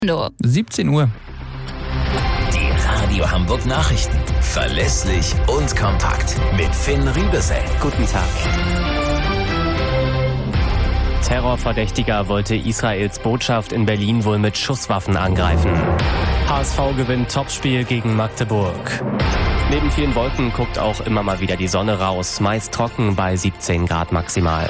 17 Uhr. Die Radio Hamburg Nachrichten. Verlässlich und kompakt. Mit Finn Riebesell. Guten Tag. Terrorverdächtiger wollte Israels Botschaft in Berlin wohl mit Schusswaffen angreifen. HSV gewinnt Topspiel gegen Magdeburg. Neben vielen Wolken guckt auch immer mal wieder die Sonne raus. Meist trocken bei 17 Grad maximal.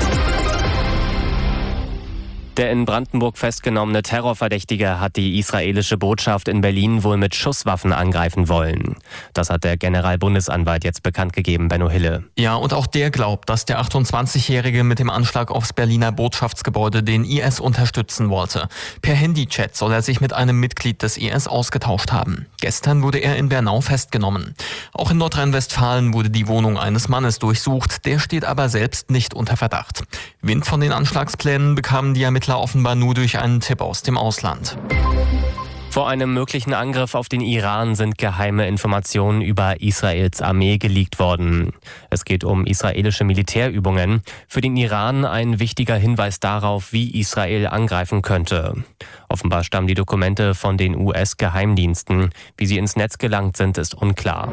Der in Brandenburg festgenommene Terrorverdächtige hat die israelische Botschaft in Berlin wohl mit Schusswaffen angreifen wollen. Das hat der Generalbundesanwalt jetzt bekannt gegeben, Benno Hille. Ja, und auch der glaubt, dass der 28-Jährige mit dem Anschlag aufs Berliner Botschaftsgebäude den IS unterstützen wollte. Per Handychat soll er sich mit einem Mitglied des IS ausgetauscht haben. Gestern wurde er in Bernau festgenommen. Auch in Nordrhein-Westfalen wurde die Wohnung eines Mannes durchsucht. Der steht aber selbst nicht unter Verdacht. Wind von den Anschlagsplänen bekamen die Ermittler offenbar nur durch einen Tipp aus dem Ausland. Vor einem möglichen Angriff auf den Iran sind geheime Informationen über Israels Armee geleakt worden. Es geht um israelische Militärübungen. Für den Iran ein wichtiger Hinweis darauf, wie Israel angreifen könnte. Offenbar stammen die Dokumente von den US-Geheimdiensten. Wie sie ins Netz gelangt sind, ist unklar.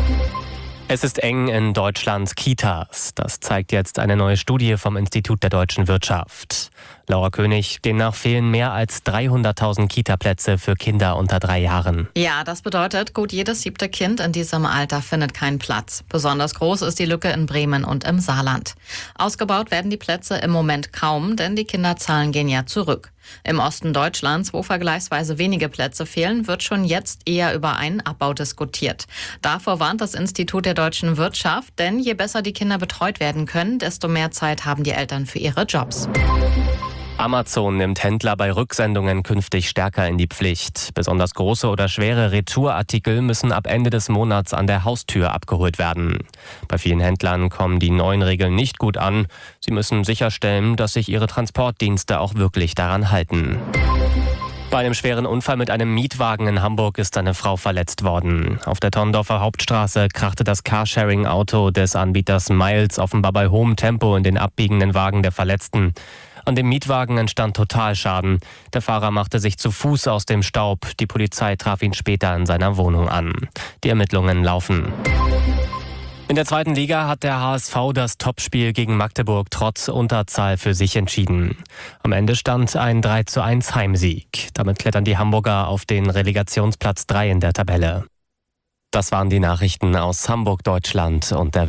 Es ist eng in Deutschlands Kitas. Das zeigt jetzt eine neue Studie vom Institut der deutschen Wirtschaft. Laura König, demnach fehlen mehr als 300.000 Kita-Plätze für Kinder unter 3 Jahren. Ja, das bedeutet, gut jedes 7. Kind in diesem Alter findet keinen Platz. Besonders groß ist die Lücke in Bremen und im Saarland. Ausgebaut werden die Plätze im Moment kaum, denn die Kinderzahlen gehen ja zurück. Im Osten Deutschlands, wo vergleichsweise wenige Plätze fehlen, wird schon jetzt eher über einen Abbau diskutiert. Davor warnt das Institut der deutschen Wirtschaft, denn je besser die Kinder betreut werden können, desto mehr Zeit haben die Eltern für ihre Jobs. Amazon nimmt Händler bei Rücksendungen künftig stärker in die Pflicht. Besonders große oder schwere Retourartikel müssen ab Ende des Monats an der Haustür abgeholt werden. Bei vielen Händlern kommen die neuen Regeln nicht gut an. Sie müssen sicherstellen, dass sich ihre Transportdienste auch wirklich daran halten. Bei einem schweren Unfall mit einem Mietwagen in Hamburg ist eine Frau verletzt worden. Auf der Tondorfer Hauptstraße krachte das Carsharing-Auto des Anbieters Miles offenbar bei hohem Tempo in den abbiegenden Wagen der Verletzten. An dem Mietwagen entstand Totalschaden. Der Fahrer machte sich zu Fuß aus dem Staub. Die Polizei traf ihn später in seiner Wohnung an. Die Ermittlungen laufen. In der 2. Liga hat der HSV das Topspiel gegen Magdeburg trotz Unterzahl für sich entschieden. Am Ende stand ein 3:1 Heimsieg. Damit klettern die Hamburger auf den Relegationsplatz 3 in der Tabelle. Das waren die Nachrichten aus Hamburg, Deutschland und der